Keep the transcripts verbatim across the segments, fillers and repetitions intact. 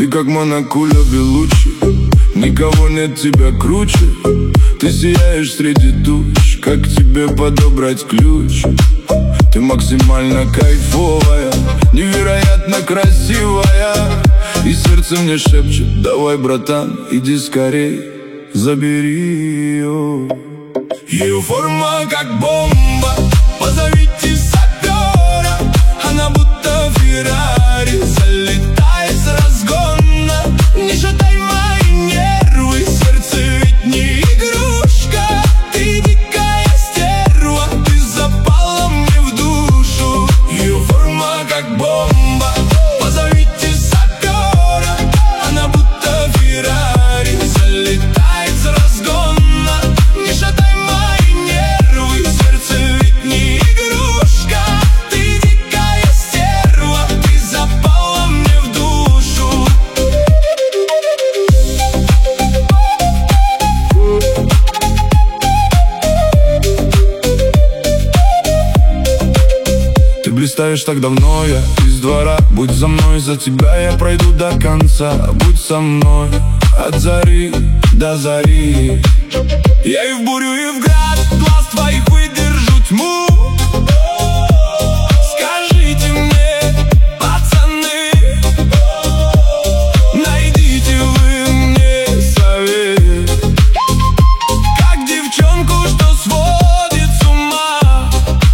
как Монакуля Белуччи, никого нет тебя круче. Ты сияешь среди туч, как тебе подобрать ключ? Ты максимально кайфовая, невероятно красивая, и сердце мне шепчет: давай, братан, иди скорей, забери ее. Ее форма как бомба, позовите сапера. Она будто Феррари, залетает с разгона. Не шатай мои нервы, сердце ведь не игрушка. Ты дикая стерва, ты запала мне в душу. Ее форма как бомба, позовите сапера. Она будто Феррари, залетает с разгона. Не шатай мои нервы, сердце ведь не игрушка. Ты дикая стерва, ты запала мне в душу. Ты блистаешь так давно, я из двора. Будь за мной, за тебя я пройду до конца. Будь со мной от зари до зари. Я и в бурю, и в град глаз твоих выдержу тьму. Скажите мне, пацаны, найдите вы мне совет, как девчонку, что сводит с ума,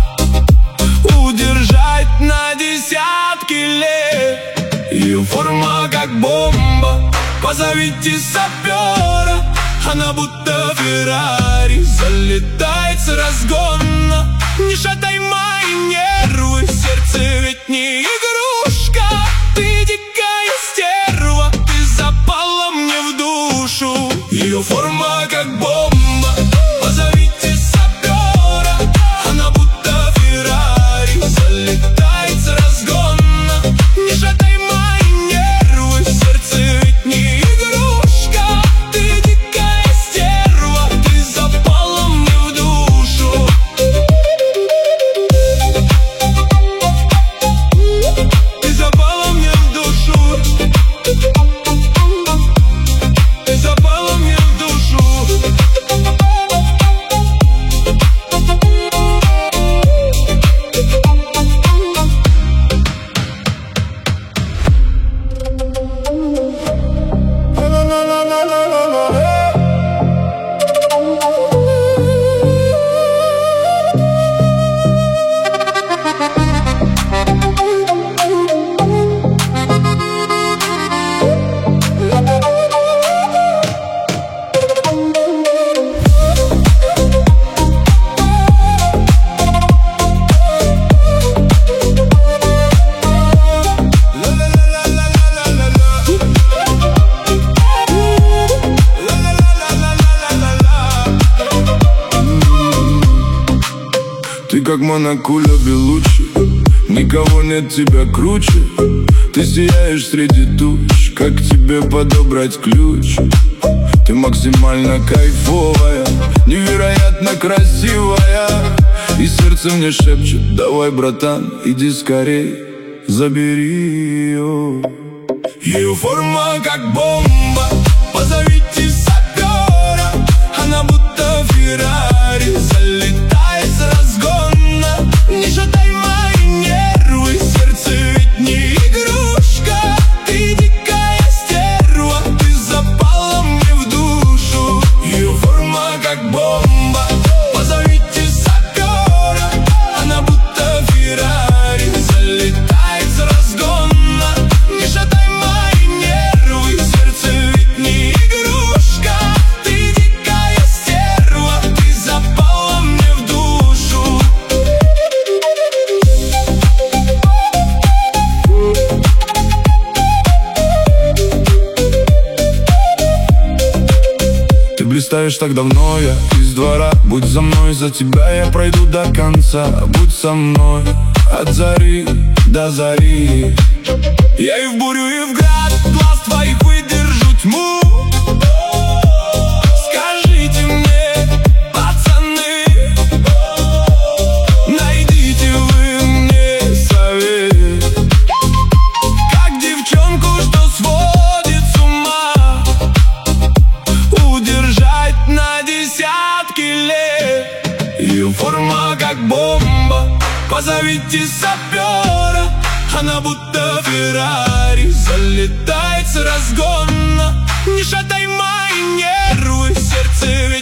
удержать на десятки лет. Ее форма как бомба, позовите сапера. Она будто Феррари, залетает с разгона. Не шатай мои нервы, сердце ведь не игрушка. Ты дикая стерва, ты запала мне в душу. Ее форма как бомба, позовите сапера. Она будто Феррари, залетает с разгона. Не шатай мои нервы, сердце ведь не игрушка. Ты как Монакуля Белуччи, никого нет тебя круче. Ты сияешь среди туч, как тебе подобрать ключ? Ты максимально кайфовая, невероятно красивая, и сердце мне шепчет: давай, братан, иди скорей, забери ее. Ее форма как бомба, позовите сапера. Она будто Феррари, залетает с разгона. Не шатай мои нервы, сердце ведь не игрушка. Ты дикая стерва, ты запала мне в душу. Ее форма как бомба, позовите сапера. Она будто Феррари, залетает с разгона. Не шатай мои нервы, сердце ведь не игрушка. Ты дикая стерва, ты запала мне в душу. Ты блистаешь так давно, я из двора. Будь за мной, за тебя я пройду до конца. Будь со мной от зари до зари. Я и в бурю, и в град глаз твоих выдержу тьму. Скажите мне, пацаны, найдите вы мне совет, как девчонку, что сводит Позовите сапера, она будто Феррари залетает с разгона. Не шатай мои нервы, сердце